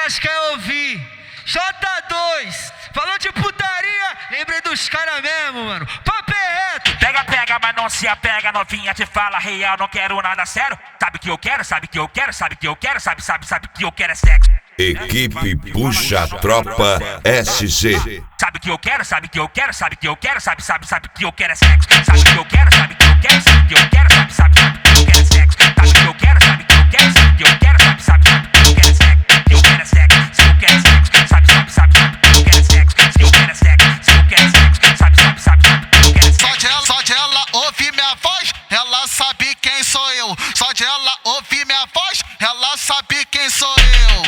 elas querem ouvir. J2, falou de putaria, lembrei dos caras mesmo, mano. Papo é reto. Pega, pega, mas não se apega, novinha te fala real, não quero nada sério. Sabe que eu quero, sabe que eu quero, sabe que eu quero, sabe que eu quero é sexo. Equipe Puxa Tropa SC. Sabe que eu quero, sabe que eu quero, sabe que eu quero, sabe que eu quero é sexo. Sabe que eu quero, sabe que eu quero, sabe que eu quero, sabe que eu quero é sexo. Sabe que eu quero, sabe que eu quero, sabe que eu quero, sabe que eu quero é sexo. Que eu quero é sexo, se eu quero é sexo, sabe que eu quero é sexo. Se eu quero é sexo, se eu quero é sexo, sabe que eu quero é sexo. Só de ela ouvir minha voz, ela sabe quem sou eu. Só de ela ouvir minha voz, ela sabe quem sou eu.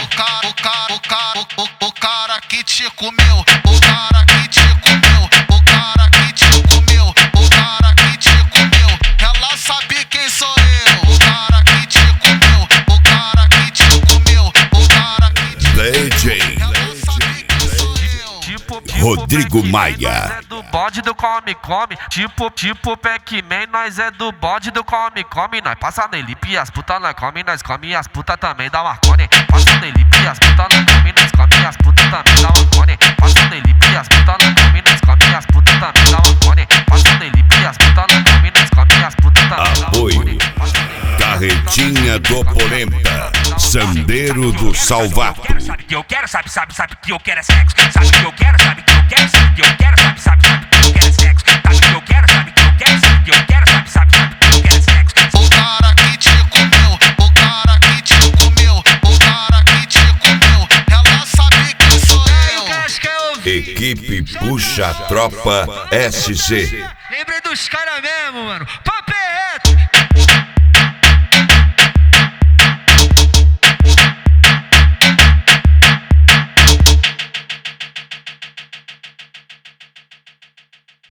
O cara que te comeu, o cara que te comeu, o cara que te comeu, o cara que te comeu, ela sabe quem sou eu. O cara que te comeu, o cara que te comeu, o cara que te DJ ela sabe quem sou eu. Rodrigo Maia. Nós é do bode do come. Tipo Pac-Man, nós é do bode do come. Nós passa nele, as puta nós come as puta também dá marcone. Passa nele, as puta nós come as puta também dá marcone. Passa nele, as puta nós come as puta também dá marcone. Passa nele, as puta nós come as puta também dá Apoio marcone. Carretinha do Polenta, Sandeiro do Salvato. Sabe que eu quero, sabe que eu quero é sexo. Sabe que eu quero, sabe que eu quero, sabe que eu quero, sabe que eu quero é sexo. Sabe que eu quero, sabe que eu quero, sabe que eu quero, sabe que eu quero é sexo. O cara que te comeu, o cara que te comeu, o cara que te comeu, ela sabe quem sou eu. Elas querem ouvir. Equipe Puxa Tropa SC. Lembrei dos caras mesmo, mano.